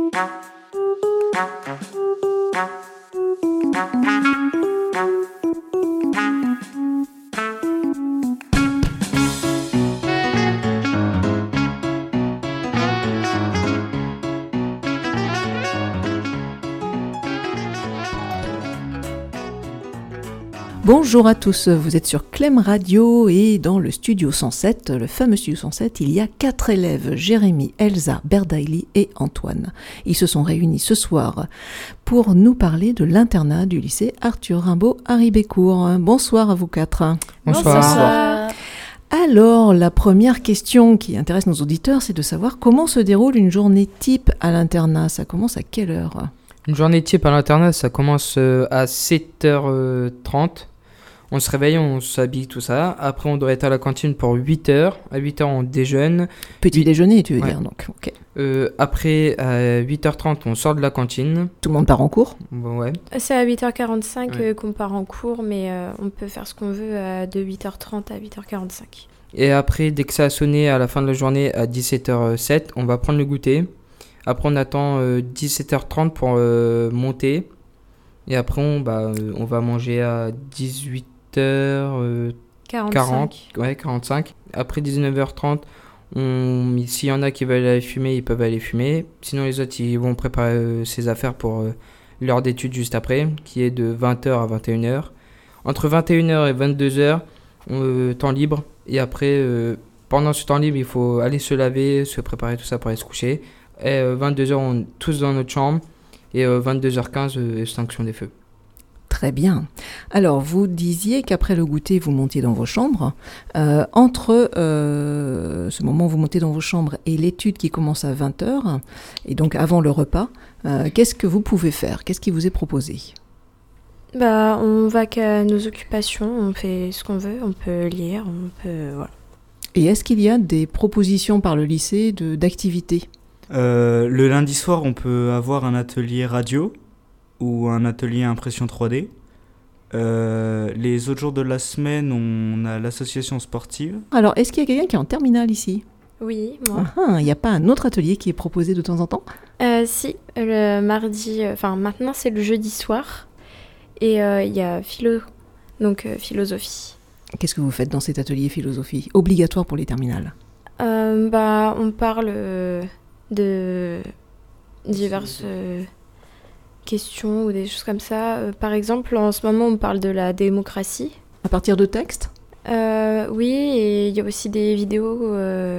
Bonjour à tous, vous êtes sur Clem Radio et dans le studio 107, le fameux studio 107, il y a 4 élèves, Jérémy, Elsa, Berdaïli et Antoine. Ils se sont réunis ce soir pour nous parler de l'internat du lycée Arthur Rimbaud à Ribécourt. Bonsoir à vous 4. Bonsoir. Alors, la première question qui intéresse nos auditeurs, c'est de savoir comment se déroule une journée type à l'internat. Ça commence à quelle heure ? Une journée type à l'internat, ça commence à 7h30. On se réveille, on s'habille, tout ça. Après, on doit être à la cantine pour 8h. À 8h, on déjeune. Petit déjeuner, tu veux dire, donc. Ok. Après, à 8h30, on sort de la cantine. Tout le monde part en cours ? Ouais. C'est à 8h45 qu'on part en cours, mais on peut faire ce qu'on veut de 8h30 à 8h45. Et après, dès que ça a sonné à la fin de la journée, à 17h07, on va prendre le goûter. Après, on attend 17h30 pour monter. Et après, on va manger à 18h40. 45. Après 19h30, s'il y en a qui veulent aller fumer, ils peuvent aller fumer. Sinon, les autres, ils vont préparer ses affaires pour l'heure d'études juste après, qui est de 20h à 21h. Entre 21h et 22h, temps libre. Et après, pendant ce temps libre, il faut aller se laver, se préparer, tout ça pour aller se coucher. Et 22h, on est tous dans notre chambre. Et 22h15, extinction des feux. Très bien. Alors, vous disiez qu'après le goûter, vous montiez dans vos chambres. Entre ce moment où vous montez dans vos chambres et l'étude qui commence à 20h, et donc avant le repas, qu'est-ce que vous pouvez faire ? Qu'est-ce qui vous est proposé ? On va qu'à nos occupations, on fait ce qu'on veut, on peut lire, voilà. Et est-ce qu'il y a des propositions par le lycée d'activités ? Le lundi soir, on peut avoir un atelier radio ou un atelier impression 3D. Les autres jours de la semaine, on a l'association sportive. Alors, est-ce qu'il y a quelqu'un qui est en terminale ici ? Oui, moi. Il n'y a pas un autre atelier qui est proposé de temps en temps ? Si, le mardi, maintenant c'est le jeudi soir. Et il y a philosophie. Qu'est-ce que vous faites dans cet atelier philosophie ? Obligatoire pour les terminales. On parle de diverses questions ou des choses comme ça. Par exemple, en ce moment, on parle de la démocratie. À partir de textes ? Oui, et il y a aussi des vidéos.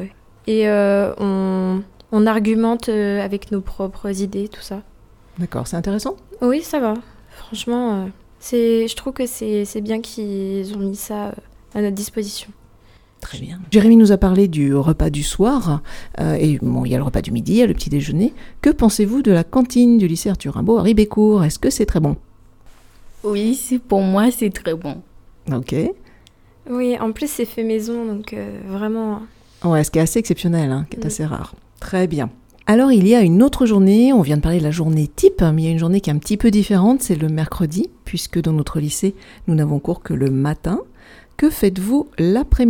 On argumente avec nos propres idées, tout ça. D'accord, c'est intéressant ? Oui, ça va. Franchement, je trouve que c'est bien qu'ils ont mis ça à notre disposition. Très bien. Jérémy nous a parlé du repas du soir, il y a le repas du midi, il y a le petit déjeuner. Que pensez-vous de la cantine du lycée Arthur Rimbaud à Ribécourt ? Est-ce que c'est très bon ? Oui, pour moi, c'est très bon. Ok. Oui, en plus, c'est fait maison, donc vraiment... Ouais, ce qui est assez exceptionnel, qui est assez rare. Très bien. Alors, il y a une autre journée, on vient de parler de la journée type, mais il y a une journée qui est un petit peu différente, c'est le mercredi, puisque dans notre lycée, nous n'avons cours que le matin. Que faites-vous l'après-midi ?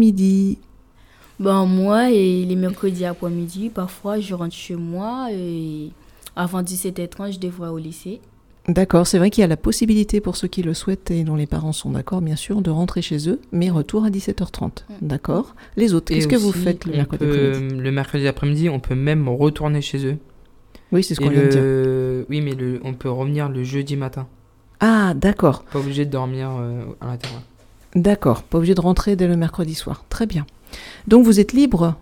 Moi, et les mercredis après-midi, parfois, je rentre chez moi et avant 17h30, je devrais au lycée. D'accord, c'est vrai qu'il y a la possibilité pour ceux qui le souhaitent et dont les parents sont d'accord, bien sûr, de rentrer chez eux, mais retour à 17h30. D'accord. Les autres, qu'est-ce que vous faites le mercredi après-midi ? Le mercredi après-midi, on peut même retourner chez eux. Oui, c'est ce qu'on vient de dire. Oui, mais on peut revenir le jeudi matin. Ah, d'accord. Pas obligé de dormir à l'intérieur. D'accord, pas obligé de rentrer dès le mercredi soir. Très bien. Donc vous êtes libre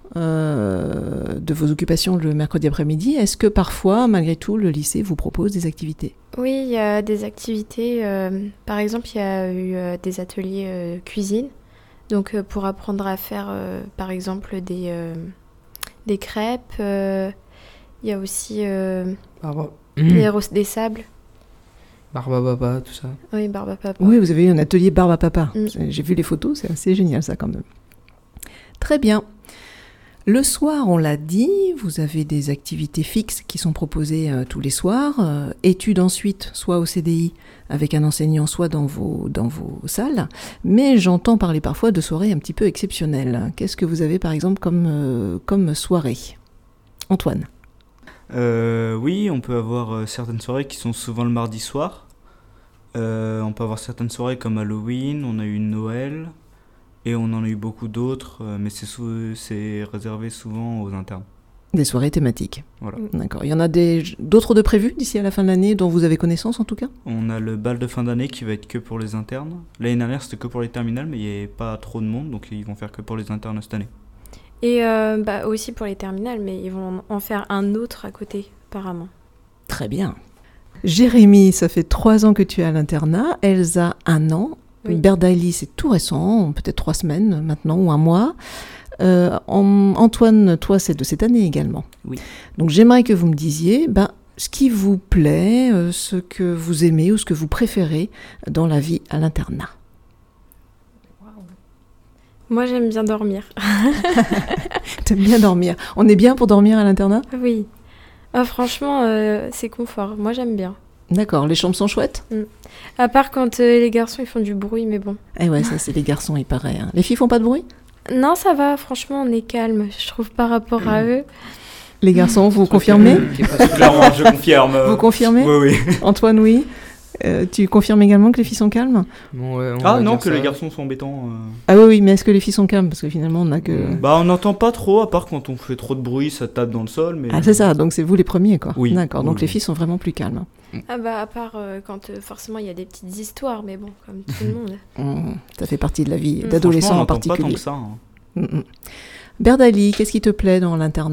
de vos occupations le mercredi après-midi. Est-ce que parfois, malgré tout, le lycée vous propose des activités ? Oui, il y a des activités. Par exemple, il y a eu des ateliers cuisine. Donc pour apprendre à faire, par exemple, des crêpes. Il y a aussi des sables. Barbe à papa, tout ça. Oui, barbe à papa. Oui, vous avez eu un atelier barbe à papa. J'ai vu les photos, c'est assez génial ça quand même. Très bien. Le soir, on l'a dit, vous avez des activités fixes qui sont proposées tous les soirs. Études ensuite, soit au CDI avec un enseignant, soit dans vos salles. Mais j'entends parler parfois de soirées un petit peu exceptionnelles. Qu'est-ce que vous avez par exemple comme soirée ? Antoine ? Oui, on peut avoir certaines soirées qui sont souvent le mardi soir. On peut avoir certaines soirées comme Halloween, on a eu Noël, et on en a eu beaucoup d'autres, mais c'est réservé souvent aux internes. Des soirées thématiques. Voilà. D'accord. Il y en a d'autres de prévus d'ici à la fin de l'année dont vous avez connaissance en tout cas ? On a le bal de fin d'année qui va être que pour les internes. L'année dernière, c'était que pour les terminales, mais il n'y avait pas trop de monde, donc ils vont faire que pour les internes cette année. Et aussi pour les terminales, mais ils vont en faire un autre à côté, apparemment. Très bien. Jérémy, ça fait 3 ans que tu es à l'internat. Elsa, 1 an. Oui. Berdaili, c'est tout récent, peut-être 3 semaines maintenant ou 1 mois. Antoine, toi, c'est de cette année également. Oui. Donc j'aimerais que vous me disiez ce qui vous plaît, ce que vous aimez ou ce que vous préférez dans la vie à l'internat. Moi, j'aime bien dormir. T'aimes bien dormir. On est bien pour dormir à l'internat ? Oui. Franchement, c'est confort. Moi, j'aime bien. D'accord, les chambres sont chouettes ? À part quand les garçons ils font du bruit, mais bon. Eh ouais, ça c'est les garçons, il paraît. Hein. Les filles font pas de bruit ? Non, ça va. Franchement, on est calme, je trouve, par rapport à eux. Les garçons, vous confirmez ? Clairement, je confirme. Vous confirmez ? Oui. Antoine, oui. Tu confirmes également que les filles sont calmes ? Bon, ouais, on Ah va non, dire que ça. les garçons sont embêtants. Ah oui, mais est-ce que les filles sont calmes ? Parce que finalement, on n'a que... On n'entend pas trop, à part quand on fait trop de bruit, ça tape dans le sol. Mais... Ah c'est ça, donc c'est vous les premiers, quoi. Oui. D'accord, donc Oui. les filles sont vraiment plus calmes. Ah bah, à part quand forcément il y a des petites histoires, mais bon, comme tout le monde. Ça fait partie de la vie Franchement, d'adolescent Franchement, on en n'entend pas particulier. tant que ça. Hein. Berdali, qu'est-ce qui te plaît dans l'internat ?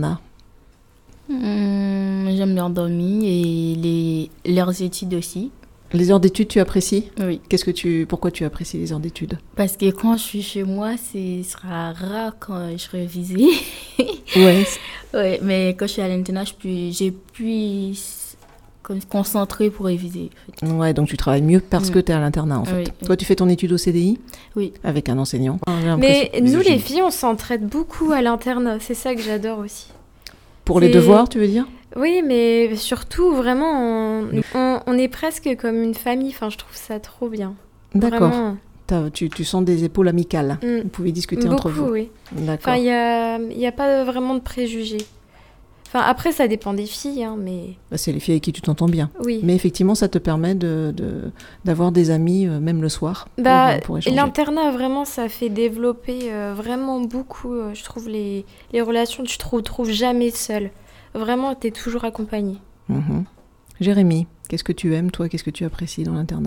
J'aime bien dormir et leurs études aussi. Les heures d'études, tu apprécies ? Oui. Pourquoi tu apprécies les heures d'études ? Parce que quand je suis chez moi, ce sera rare quand je révise. Ouais. Ouais, mais quand je suis à l'internat, j'ai pu concentrer pour réviser. En fait. Ouais, donc tu travailles mieux parce que tu es à l'internat, en fait. Oui. Toi, tu fais ton étude au CDI ? Oui. Avec un enseignant. Mais nous, Misogynie. les filles, on s'entraide beaucoup à l'internat. C'est ça que j'adore aussi. Pour les C'est- devoirs, tu veux dire ? Oui, mais surtout, vraiment, on est presque comme une famille. Enfin, je trouve ça trop bien. D'accord. Vraiment. Tu sens des épaules amicales. Vous pouvez discuter entre Beaucoup, vous. oui. D'accord. Enfin, il y a pas vraiment de préjugés. Enfin, après, ça dépend des filles, hein, mais C'est les filles avec qui tu t'entends bien. oui. Mais effectivement, ça te permet d'avoir des amis, même le soir, pour Et échanger. l'internat, vraiment, ça fait développer vraiment beaucoup, je trouve, les relations. Tu te retrouves jamais seul. Vraiment, tu es toujours accompagné. Mhm. Jérémy, qu'est-ce que tu aimes, toi ? Qu'est-ce que tu apprécies dans l'internat ?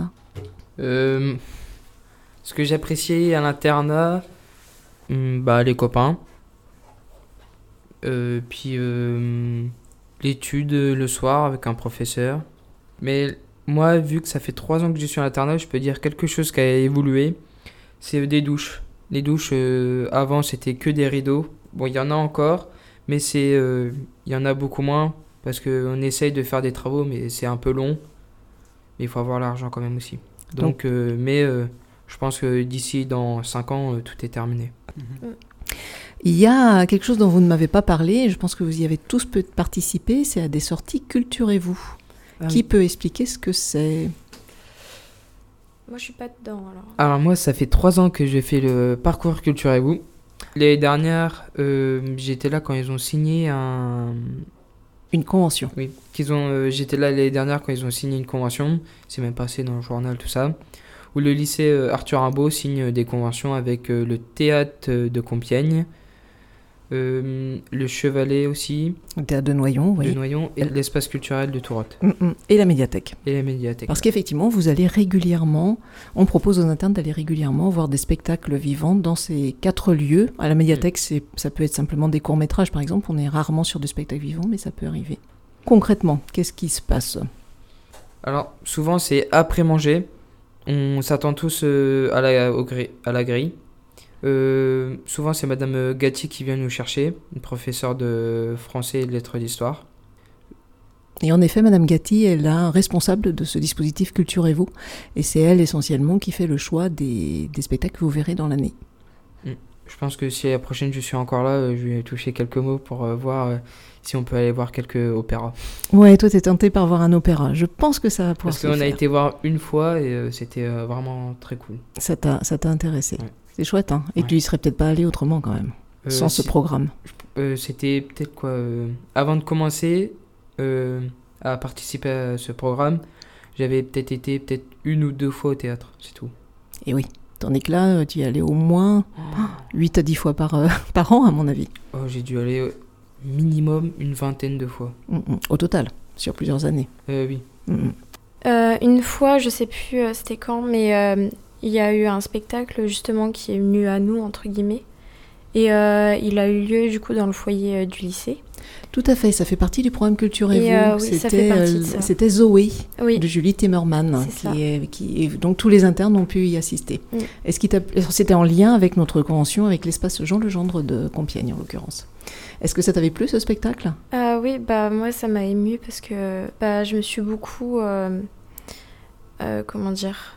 Ce que j'appréciais à l'internat, les copains. Puis l'étude le soir avec un professeur. Mais moi, vu que ça fait 3 ans que je suis à l'internat, je peux dire quelque chose qui a évolué. C'est des douches. Les douches, avant, c'était que des rideaux. Bon, il y en a encore, mais il y en a beaucoup moins parce qu'on essaye de faire des travaux, mais c'est un peu long. Mais il faut avoir l'argent quand même aussi. Donc, je pense que d'ici dans 5 ans, tout est terminé. Il y a quelque chose dont vous ne m'avez pas parlé, et je pense que vous y avez tous participé, c'est à des sorties Culturez-vous. Qui peut expliquer ce que c'est ? Moi, je suis pas dedans, alors. Alors moi, ça fait 3 ans que j'ai fait le parcours Culturez-vous. L'année dernière, j'étais là quand ils ont signé Une convention. Oui, j'étais là l'année dernière quand ils ont signé une convention. C'est même passé dans le journal, tout ça. Où le lycée Arthur Rimbaud signe des conventions avec le théâtre de Compiègne, le Chevalet aussi, Le théâtre de Noyon, de oui. Noyon, et l'espace culturel de Tourotte. Et la médiathèque. Et la médiathèque. Parce qu'effectivement, vous allez régulièrement, on propose aux internes d'aller régulièrement voir des spectacles vivants dans ces 4 lieux. À la médiathèque, ça peut être simplement des courts-métrages, par exemple. On est rarement sur des spectacles vivants, mais ça peut arriver. Concrètement, qu'est-ce qui se passe ? Alors, souvent, c'est après manger. On s'attend tous à la grille. Souvent, c'est Madame Gatti qui vient nous chercher, une professeure de français et de lettres d'histoire. Et en effet, Madame Gatti est la responsable de ce dispositif Culturez-vous. Et c'est elle, essentiellement, qui fait le choix des spectacles que vous verrez dans l'année. Je pense que si la prochaine je suis encore là, je vais toucher quelques mots pour voir si on peut aller voir quelques opéras. Ouais, toi, t'es tenté par voir un opéra. Je pense que ça va pouvoir Parce se qu'on a faire. été voir une fois et c'était vraiment très cool. Ça t'a intéressé. Ouais. C'est chouette, hein. Et Ouais. tu y serais peut-être pas allé autrement, quand même, sans ce programme. C'était peut-être quoi avant de commencer, à participer à ce programme, j'avais peut-être été 1 ou 2 fois au théâtre, c'est tout. Et oui, tandis que là, tu y allais au moins 8 à 10 fois par an, à mon avis. Oh, j'ai dû aller minimum une 20aine de fois. Au total, sur plusieurs années. Oui. Une fois, je sais plus c'était quand, mais il y a eu un spectacle justement qui est venu à nous, entre guillemets. Et il a eu lieu du coup dans le foyer du lycée. Tout à fait, ça fait partie du programme Culture et vous. Oui, ça fait partie de ça. C'était Zoé, Oui. de Julie Timmerman, donc tous les internes ont pu y assister. C'était en lien avec notre convention avec l'espace Jean Legendre de Compiègne en l'occurrence. Est-ce que ça t'avait plu ce spectacle ? Oui, moi ça m'a émue parce que je me suis beaucoup... comment dire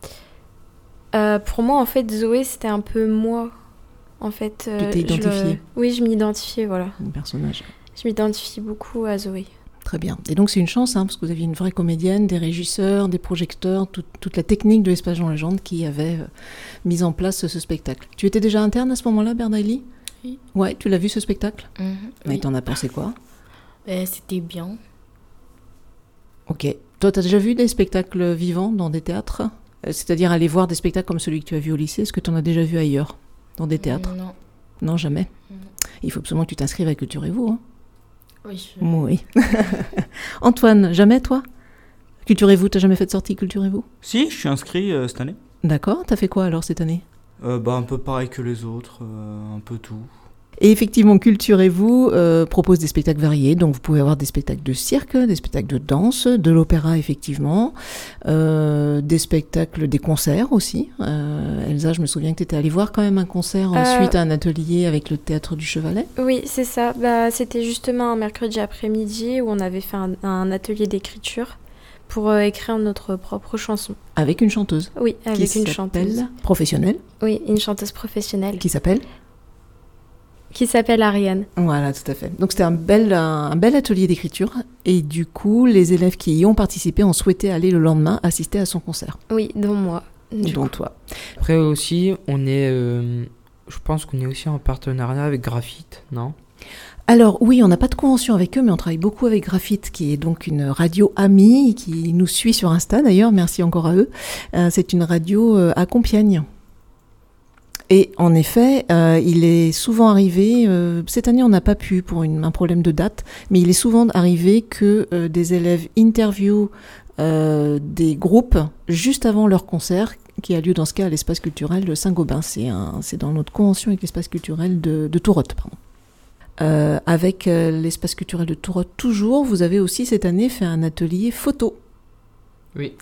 pour moi en fait Zoé c'était un peu moi. En fait, tu t'es identifiée ? Oui, je m'identifiais, voilà. Le personnage. Je m'identifie beaucoup à Zoé. Très bien. Et donc c'est une chance, parce que vous aviez une vraie comédienne, des régisseurs, des projecteurs, toute la technique de l'espace Jean Legendre qui avait mis en place ce spectacle. Tu étais déjà interne à ce moment-là, Berdaili ? Oui. Ouais, tu l'as vu ce spectacle ? Oui. Et t'en as pensé quoi ? C'était bien. Ok. Toi, t'as déjà vu des spectacles vivants dans des théâtres ? C'est-à-dire aller voir des spectacles comme celui que tu as vu au lycée ? Est-ce que tu en as déjà vu ailleurs ? Dans des théâtres ? Non. Non, jamais. Non. Il faut absolument que tu t'inscrives à Culture et vous. Hein. Oui. Oui. Antoine, jamais toi ? Culture et vous, t'as jamais fait de sortie Culture et vous ? Si, je suis inscrit cette année. D'accord, t'as fait quoi alors cette année ? Un peu pareil que les autres, un peu tout. Et effectivement, Culture et vous propose des spectacles variés. Donc, vous pouvez avoir des spectacles de cirque, des spectacles de danse, de l'opéra, effectivement, des spectacles, des concerts aussi. Elsa, je me souviens que tu étais allée voir quand même un concert suite à un atelier avec le Théâtre du Chevalet. Oui, c'est ça. C'était justement un mercredi après-midi où on avait fait un atelier d'écriture pour écrire notre propre chanson. Avec une chanteuse. Oui, avec une chanteuse. Professionnelle. Oui, une chanteuse professionnelle. Qui s'appelle Ariane. Voilà, tout à fait. Donc c'était un bel atelier d'écriture et du coup, les élèves qui y ont participé ont souhaité aller le lendemain assister à son concert. Oui, dont moi. Dont toi. Après aussi, on est, je pense qu'on est aussi en partenariat avec Graphite, non ? Alors oui, on n'a pas de convention avec eux, mais on travaille beaucoup avec Graphite, qui est donc une radio amie, qui nous suit sur Insta d'ailleurs, merci encore à eux. C'est une radio à Compiègne. Et en effet, il est souvent arrivé, cette année on n'a pas pu pour un problème de date, mais il est souvent arrivé que des élèves interviewent des groupes juste avant leur concert, qui a lieu dans ce cas à l'espace culturel de Saint-Gobain. C'est dans notre convention avec l'espace culturel de Tourotte, pardon. Avec l'espace culturel de Tourotte toujours, vous avez aussi cette année fait un atelier photo. Oui.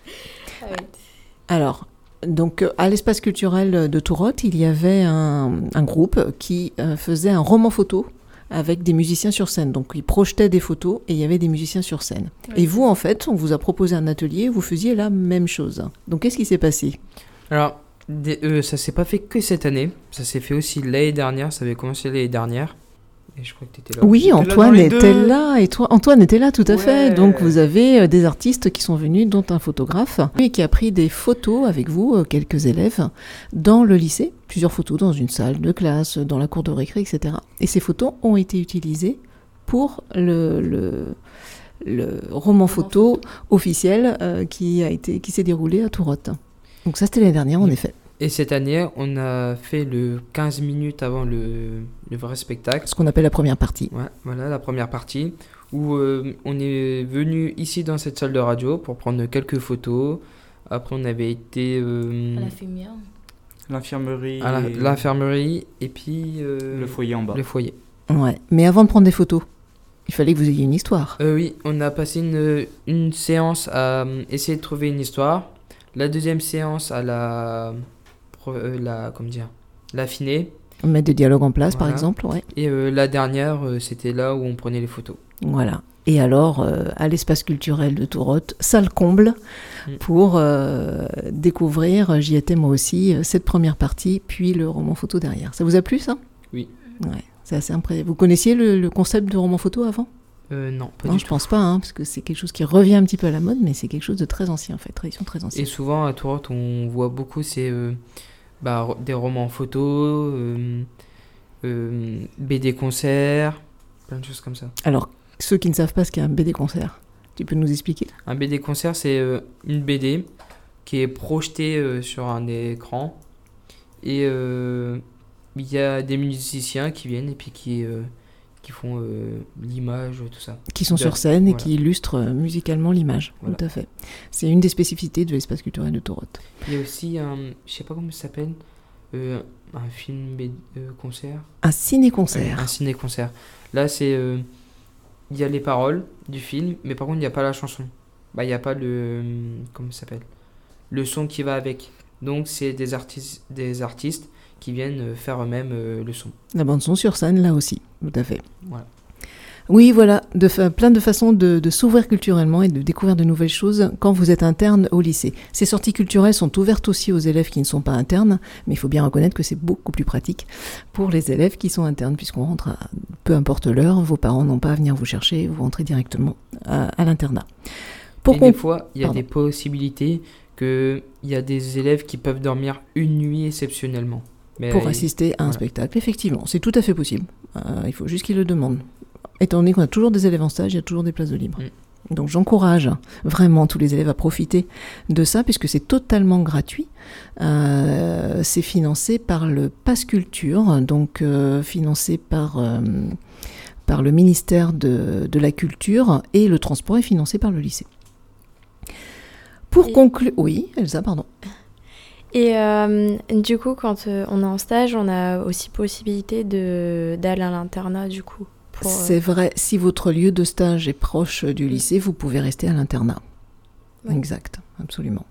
Alors, donc à l'espace culturel de Tourotte, il y avait un groupe qui faisait un roman photo avec des musiciens sur scène. Donc ils projetaient des photos et il y avait des musiciens sur scène. Oui. Et vous, en fait, on vous a proposé un atelier, vous faisiez la même chose. Donc qu'est-ce qui s'est passé ? Alors, ça s'est pas fait que cette année, ça s'est fait aussi l'année dernière, ça avait commencé l'année dernière. Et je crois que tu étais là. Oui, Antoine était là, et toi, Antoine était là, tout à fait. Donc vous avez des artistes qui sont venus, dont un photographe, et qui a pris des photos avec vous, quelques élèves, dans le lycée, plusieurs photos dans une salle de classe, dans la cour de récré, etc. Et ces photos ont été utilisées pour le roman photo officiel qui s'est déroulé à Tourotte. Donc ça, c'était l'année dernière, en effet. Et cette année, on a fait le 15 minutes avant le vrai spectacle. Ce qu'on appelle la première partie. Ouais, voilà, la première partie, où on est venu ici dans cette salle de radio pour prendre quelques photos. Après, on avait été... à la Fémière. L'infirmerie. À l'infirmerie, et puis... le foyer en bas. Le foyer. Ouais, mais avant de prendre des photos, il fallait que vous ayez une histoire. Oui, on a passé une séance à essayer de trouver une histoire. La deuxième séance à l'affiner. Mettre des dialogues en place, voilà. Par exemple, ouais. Et la dernière, c'était là où on prenait les photos. Voilà. Et alors, à l'espace culturel de Tourotte, salle comble pour découvrir, j'y étais moi aussi, cette première partie, puis le roman photo derrière. Ça vous a plu, ça ? Oui. Ouais, c'est assez impressionnant. Vous connaissiez le concept de roman photo avant ? Non, pas non, du je tout. pense pas, parce que c'est quelque chose qui revient un petit peu à la mode, mais c'est quelque chose de très ancien, en fait, tradition très ancienne. Et souvent, à Tourotte, on voit beaucoup des romans photos, BD concerts, plein de choses comme ça. Alors, ceux qui ne savent pas ce qu'est un BD concert, tu peux nous expliquer? Un BD concert, c'est une BD qui est projetée sur un écran et il y a des musiciens qui viennent et puis qui font l'image, tout ça. Qui sont sur scène et voilà. qui illustrent musicalement l'image, Voilà. tout à fait. C'est une des spécificités de l'espace culturel de Torotte. Il y a aussi je sais pas comment ça s'appelle, un film concert. Un ciné-concert. Un ciné-concert. Là, c'est il y a les paroles du film, mais par contre, il n'y a pas la chanson. Bah, il n'y a pas le comment ça s'appelle, le son qui va avec. Donc, c'est des artistes qui viennent faire eux-mêmes le son. La bande-son sur scène, là aussi, tout à fait. Voilà. Oui, voilà, plein de façons de s'ouvrir culturellement et de découvrir de nouvelles choses quand vous êtes interne au lycée. Ces sorties culturelles sont ouvertes aussi aux élèves qui ne sont pas internes, mais il faut bien reconnaître que c'est beaucoup plus pratique pour les élèves qui sont internes, puisqu'on rentre, peu importe l'heure, vos parents n'ont pas à venir vous chercher, vous rentrez directement à l'internat. Des fois, il y a des possibilités qu'il y a des élèves qui peuvent dormir une nuit exceptionnellement. Mais pour assister à un spectacle, effectivement, c'est tout à fait possible. Il faut juste qu'ils le demandent. Étant donné qu'on a toujours des élèves en stage, il y a toujours des places de libre. Donc j'encourage vraiment tous les élèves à profiter de ça, puisque c'est totalement gratuit. C'est financé par le Pass Culture, donc financé par le ministère de la Culture, et le transport est financé par le lycée. Pour conclure... Oui, Elsa, pardon. Et du coup, quand on est en stage, on a aussi possibilité d'aller à l'internat, du coup. C'est vrai, si votre lieu de stage est proche du lycée, vous pouvez rester à l'internat. Oui. Exact, absolument.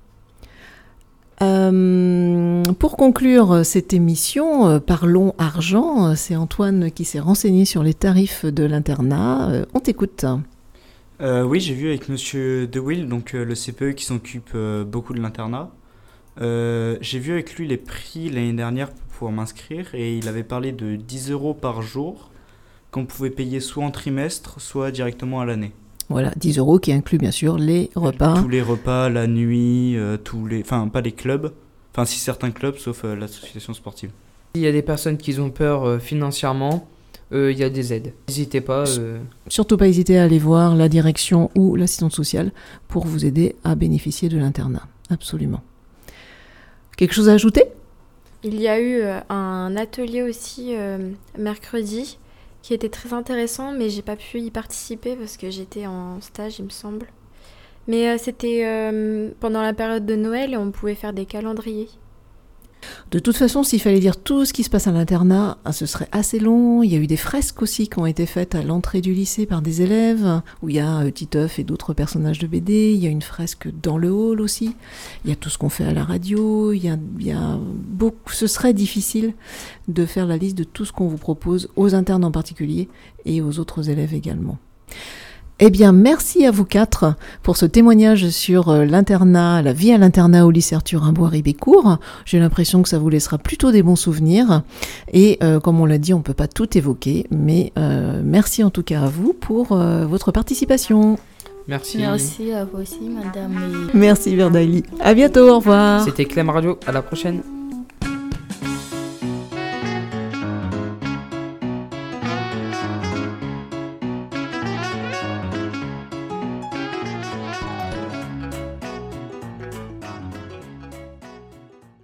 Pour conclure cette émission, parlons argent. C'est Antoine qui s'est renseigné sur les tarifs de l'internat. On t'écoute. Oui, j'ai vu avec Monsieur DeWill, donc le CPE qui s'occupe beaucoup de l'internat. J'ai vu avec lui les prix l'année dernière pour pouvoir m'inscrire et il avait parlé de 10 € par jour qu'on pouvait payer soit en trimestre, soit directement à l'année. Voilà, 10 € qui inclut bien sûr les repas. Tous les repas, la nuit, enfin pas les clubs, enfin si certains clubs, sauf l'association sportive. Il y a des personnes qui ont peur financièrement, il y a des aides. N'hésitez pas. Surtout pas hésiter à aller voir la direction ou l'assistante sociale pour vous aider à bénéficier de l'internat. Absolument. Quelque chose à ajouter ? Il y a eu un atelier aussi mercredi qui était très intéressant, mais j'ai pas pu y participer parce que j'étais en stage, il me semble. Mais c'était pendant la période de Noël et on pouvait faire des calendriers. De toute façon, s'il fallait dire tout ce qui se passe à l'internat, ce serait assez long. Il y a eu des fresques aussi qui ont été faites à l'entrée du lycée par des élèves, où il y a Titeuf et d'autres personnages de BD. Il y a une fresque dans le hall aussi. Il y a tout ce qu'on fait à la radio. Il y a beaucoup. Ce serait difficile de faire la liste de tout ce qu'on vous propose, aux internes en particulier, et aux autres élèves également. Eh bien, merci à vous quatre pour ce témoignage sur l'internat, la vie à l'internat au lycée Arthur Rimbaud-Ribécourt. J'ai l'impression que ça vous laissera plutôt des bons souvenirs. Et comme on l'a dit, on ne peut pas tout évoquer, mais merci en tout cas à vous pour votre participation. Merci. Merci à vous aussi, madame. Merci Verdaïli. À bientôt, au revoir. C'était Clem Radio, à la prochaine.